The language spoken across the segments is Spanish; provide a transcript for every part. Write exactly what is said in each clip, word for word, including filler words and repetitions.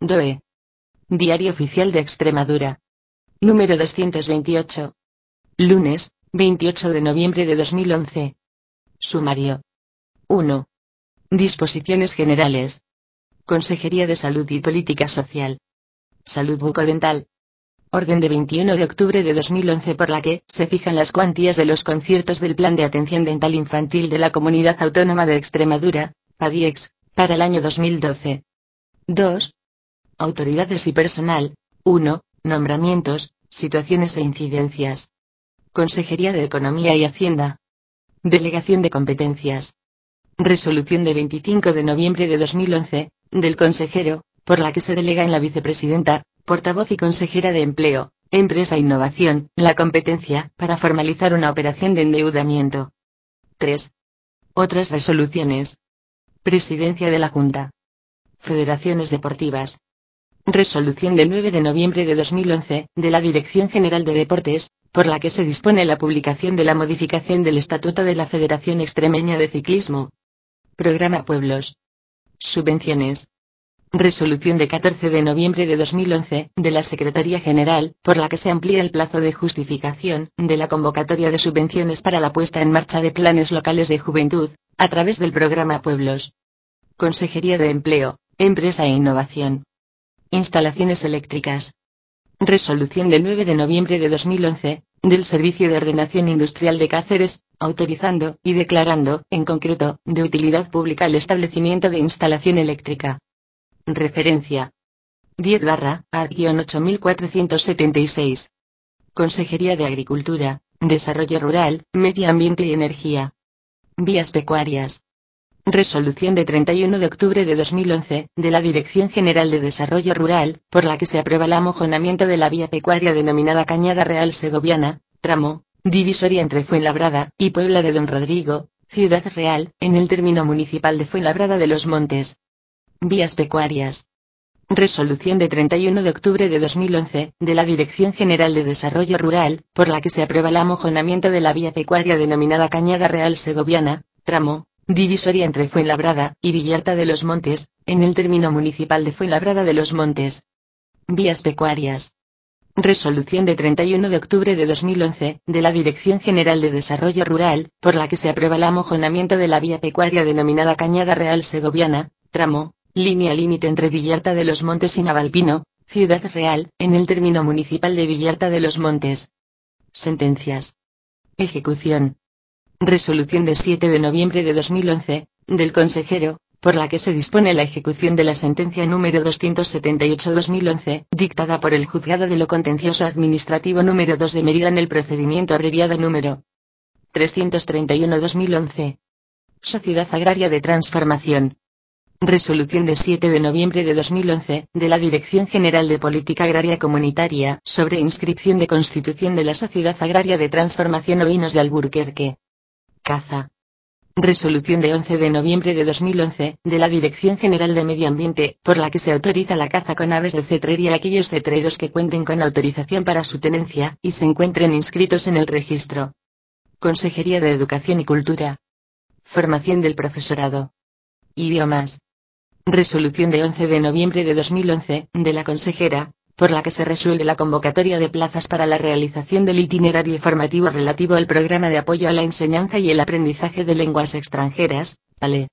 D O E. Diario Oficial de Extremadura. Número doscientos veintiocho. Lunes, veintiocho de noviembre de dos mil once. Sumario. uno. Disposiciones generales. Consejería de Salud y Política Social. Salud bucodental. Orden de veintiuno de octubre de dos mil once por la que se fijan las cuantías de los conciertos del Plan de Atención Dental Infantil de la Comunidad Autónoma de Extremadura, PADIEX, para el año dos mil doce. dos. Autoridades y personal. uno. Nombramientos, situaciones e incidencias. Consejería de Economía y Hacienda. Delegación de competencias. Resolución de veinticinco de noviembre de dos mil once, del consejero, por la que se delega en la vicepresidenta, portavoz y consejera de Empleo, Empresa e Innovación, la competencia para formalizar una operación de endeudamiento. tres. Otras resoluciones. Presidencia de la Junta. Federaciones deportivas. Resolución del nueve de noviembre de dos mil once, de la Dirección General de Deportes, por la que se dispone la publicación de la modificación del Estatuto de la Federación Extremeña de Ciclismo. Programa Pueblos. Subvenciones. Resolución de catorce de noviembre de dos mil once, de la Secretaría General, por la que se amplía el plazo de justificación de la convocatoria de subvenciones para la puesta en marcha de planes locales de juventud, a través del Programa Pueblos. Consejería de Empleo, Empresa e Innovación. Instalaciones eléctricas. Resolución del nueve de noviembre de dos mil once, del Servicio de Ordenación Industrial de Cáceres, autorizando y declarando, en concreto, de utilidad pública el establecimiento de instalación eléctrica. Referencia. diez barra A ocho mil cuatrocientos setenta y seis. Consejería de Agricultura, Desarrollo Rural, Medio Ambiente y Energía. Vías pecuarias. Resolución de treinta y uno de octubre de dos mil once, de la Dirección General de Desarrollo Rural, por la que se aprueba el amojonamiento de la vía pecuaria denominada Cañada Real Segoviana, tramo, divisoria entre Fuenlabrada y Puebla de Don Rodrigo, Ciudad Real, en el término municipal de Fuenlabrada de los Montes. Vías pecuarias. Resolución de treinta y uno de octubre de dos mil once, de la Dirección General de Desarrollo Rural, por la que se aprueba el amojonamiento de la vía pecuaria denominada Cañada Real Segoviana, tramo, divisoria entre Fuenlabrada y Villalta de los Montes, en el término municipal de Fuenlabrada de los Montes. Vías pecuarias. Resolución de treinta y uno de octubre de dos mil once, de la Dirección General de Desarrollo Rural, por la que se aprueba el amojonamiento de la vía pecuaria denominada Cañada Real Segoviana, tramo, línea límite entre Villalta de los Montes y Navalpino, Ciudad Real, en el término municipal de Villalta de los Montes. Sentencias. Ejecución. Resolución de siete de noviembre de dos mil once, del consejero, por la que se dispone la ejecución de la sentencia número doscientos setenta y ocho barra dos mil once, dictada por el Juzgado de lo Contencioso Administrativo número dos de Mérida en el procedimiento abreviado número trescientos treinta y uno barra dos mil once. Sociedad Agraria de Transformación. Resolución de siete de noviembre de dos mil once, de la Dirección General de Política Agraria Comunitaria, sobre inscripción de constitución de la Sociedad Agraria de Transformación Ovinos de Alburquerque. Caza. Resolución de once de noviembre de dos mil once, de la Dirección General de Medio Ambiente, por la que se autoriza la caza con aves de cetrería a aquellos cetreros que cuenten con autorización para su tenencia, y se encuentren inscritos en el registro. Consejería de Educación y Cultura. Formación del profesorado. Idiomas. Resolución de once de noviembre de dos mil once, de la consejera, por la que se resuelve la convocatoria de plazas para la realización del itinerario formativo relativo al programa de apoyo a la enseñanza y el aprendizaje de lenguas extranjeras, P A L E.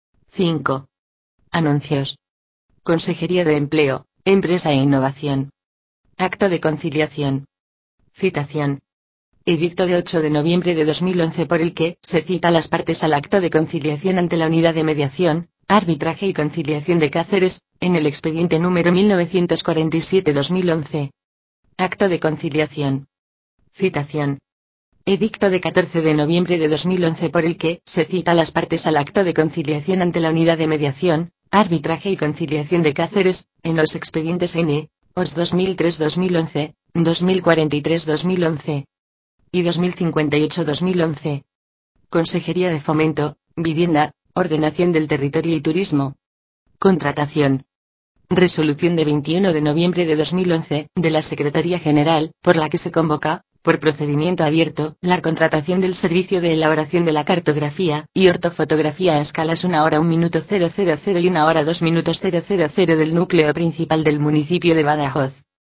cinco. Anuncios. Consejería de Empleo, Empresa e Innovación. Acto de conciliación. Citación. Edicto de ocho de noviembre de dos mil once por el que se cita a las partes al acto de conciliación ante la Unidad de Mediación, Arbitraje y Conciliación de Cáceres, en el expediente número mil novecientos cuarenta y siete barra dos mil once. Acto de conciliación. Citación. Edicto de catorce de noviembre de dos mil once por el que se cita a las partes al acto de conciliación ante la Unidad de Mediación, Arbitraje y Conciliación de Cáceres, en los expedientes N. O S dos mil tres barra dos mil once, dos mil cuarenta y tres barra dos mil once y dos mil cincuenta y ocho barra dos mil once. Consejería de Fomento, Vivienda, Ordenación del Territorio y Turismo. Contratación. Resolución de veintiuno de noviembre de dos mil once, de la Secretaría General, por la que se convoca, por procedimiento abierto, la contratación del servicio de elaboración de la cartografía y ortofotografía a escalas una hora un minuto cero cero cero y una hora dos minutos cero cero cero del núcleo principal del municipio de Badajoz.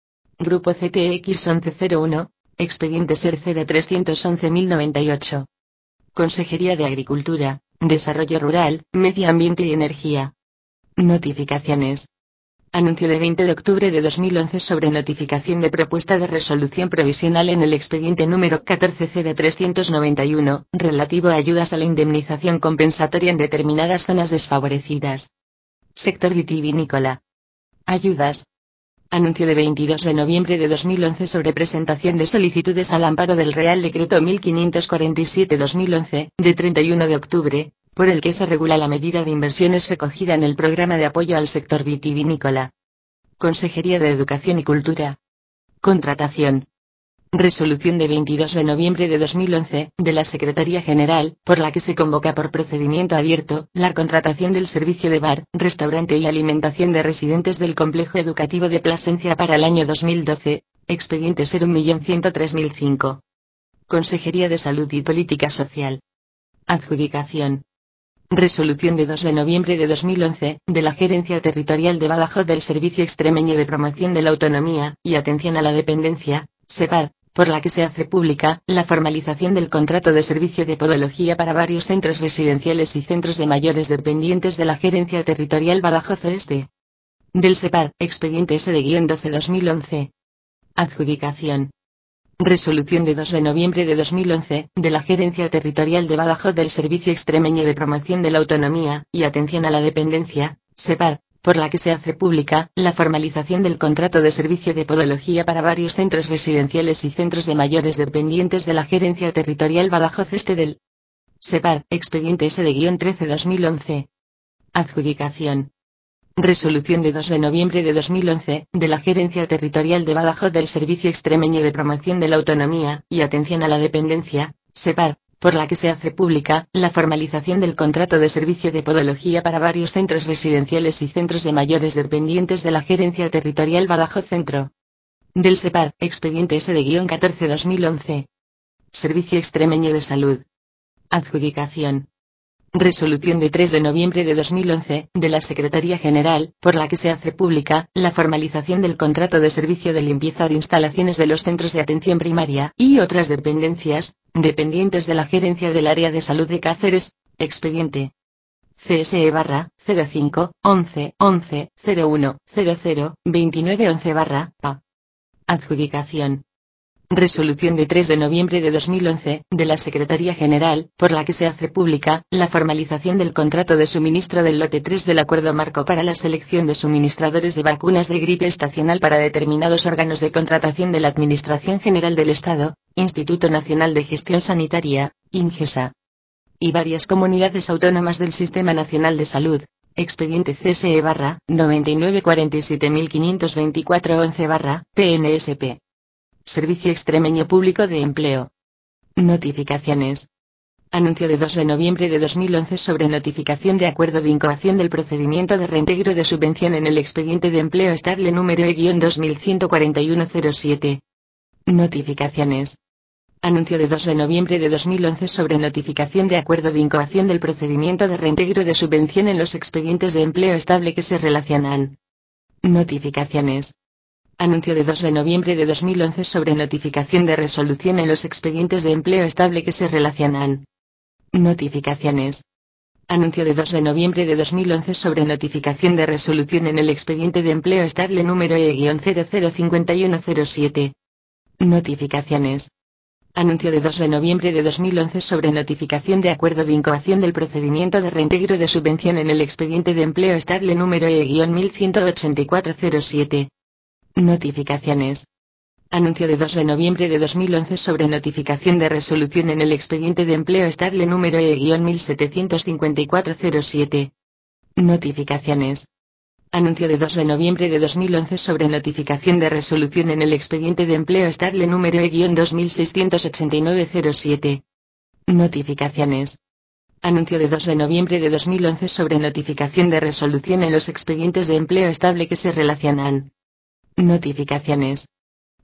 Grupo C T X once cero uno, expediente S E R C de trescientos once mil noventa y ocho. Consejería de Agricultura, Desarrollo Rural, Medio Ambiente y Energía. Notificaciones. Anuncio de veinte de octubre de dos mil once sobre notificación de propuesta de resolución provisional en el expediente número catorce C de trescientos noventa y uno, relativo a ayudas a la indemnización compensatoria en determinadas zonas desfavorecidas. Sector vitivinícola. Ayudas. Anuncio de veintidós de noviembre de dos mil once sobre presentación de solicitudes al amparo del Real Decreto mil quinientos cuarenta y siete barra dos mil once, de treinta y uno de octubre, por el que se regula la medida de inversiones recogida en el Programa de Apoyo al Sector Vitivinícola. Consejería de Educación y Cultura. Contratación. Resolución de veintidós de noviembre de dos mil once, de la Secretaría General, por la que se convoca por procedimiento abierto, la contratación del servicio de bar, restaurante y alimentación de residentes del Complejo Educativo de Plasencia para el año dos mil doce, expediente S E R un millón ciento tres mil cinco. Consejería de Salud y Política Social. Adjudicación. Resolución de dos de noviembre de dos mil once, de la Gerencia Territorial de Badajoz del Servicio Extremeño de Promoción de la Autonomía y Atención a la Dependencia, SEPAD, por la que se hace pública la formalización del contrato de servicio de podología para varios centros residenciales y centros de mayores dependientes de la Gerencia Territorial Badajoz Oeste. Del SEPAD, expediente S de doce barra dos mil once. Adjudicación. Resolución de dos de noviembre de dos mil once, de la Gerencia Territorial de Badajoz del Servicio Extremeño de Promoción de la Autonomía y Atención a la Dependencia, SEPAD, por la que se hace pública la formalización del contrato de servicio de podología para varios centros residenciales y centros de mayores dependientes de la Gerencia Territorial Badajoz Este del SEPAD, expediente S de trece barra dos mil once. Adjudicación. Resolución de dos de noviembre de dos mil once, de la Gerencia Territorial de Badajoz del Servicio Extremeño de Promoción de la Autonomía y Atención a la Dependencia, SEPAD, por la que se hace pública la formalización del contrato de servicio de podología para varios centros residenciales y centros de mayores dependientes de la Gerencia Territorial Badajoz Centro. Del SEPAD, expediente S de catorce barra dos mil once. Servicio Extremeño de Salud. Adjudicación. Resolución de tres de noviembre de dos mil once, de la Secretaría General, por la que se hace pública la formalización del contrato de servicio de limpieza de instalaciones de los centros de atención primaria y otras dependencias, dependientes de la Gerencia del Área de Salud de Cáceres, expediente C S E barra cero cinco once once cero uno cero cero veintinueve once barra A. Adjudicación. Resolución de tres de noviembre de dos mil once, de la Secretaría General, por la que se hace pública la formalización del contrato de suministro del lote tres del Acuerdo Marco para la selección de suministradores de vacunas de gripe estacional para determinados órganos de contratación de la Administración General del Estado, Instituto Nacional de Gestión Sanitaria, INGESA, y varias comunidades autónomas del Sistema Nacional de Salud, expediente C S E barra noventa y nueve cuarenta y siete mil quinientos veinticuatro once barra P N S P. Servicio Extremeño Público de Empleo. Notificaciones. Anuncio de dos de noviembre de dos mil once sobre notificación de acuerdo de incoación del procedimiento de reintegro de subvención en el expediente de empleo estable número E dos mil ciento cuarenta y uno cero siete. Notificaciones. Anuncio de dos de noviembre de dos mil once sobre notificación de acuerdo de incoación del procedimiento de reintegro de subvención en los expedientes de empleo estable que se relacionan. Notificaciones. Anuncio de dos de noviembre de dos mil once sobre notificación de resolución en los expedientes de empleo estable que se relacionan. Notificaciones. Anuncio de dos de noviembre de dos mil once sobre notificación de resolución en el expediente de empleo estable número E cero cero cinco uno cero siete. Notificaciones. Anuncio de dos de noviembre de dos mil once sobre notificación de acuerdo de incoación del procedimiento de reintegro de subvención en el expediente de empleo estable número E mil ciento ochenta y cuatro cero siete. Notificaciones. Anuncio de dos de noviembre de dos mil once sobre notificación de resolución en el expediente de empleo estable número E mil setecientos cincuenta y cuatro cero siete. Notificaciones. Anuncio de dos de noviembre de dos mil once sobre notificación de resolución en el expediente de empleo estable número E dos mil seiscientos ochenta y nueve cero siete. Notificaciones. Anuncio de dos de noviembre de dos mil once sobre notificación de resolución en los expedientes de empleo estable que se relacionan. Notificaciones.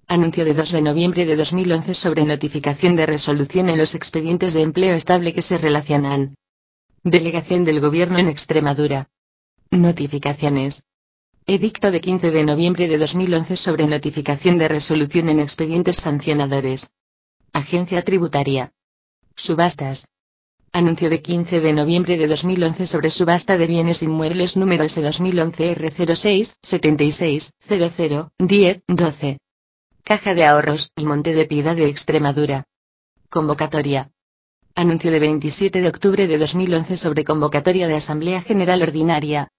Anuncio de dos de noviembre de dos mil once sobre notificación de resolución en los expedientes de empleo estable que se relacionan. Delegación del Gobierno en Extremadura. Notificaciones. Edicto de quince de noviembre de dos mil once sobre notificación de resolución en expedientes sancionadores. Agencia Tributaria. Subastas. Anuncio de quince de noviembre de dos mil once sobre subasta de bienes inmuebles número S dos mil once R cero seis, setenta y seis, cero cero, diez, doce. Caja de Ahorros y Monte de Piedad de Extremadura. Convocatoria. Anuncio de veintisiete de octubre de dos mil once sobre convocatoria de Asamblea General Ordinaria.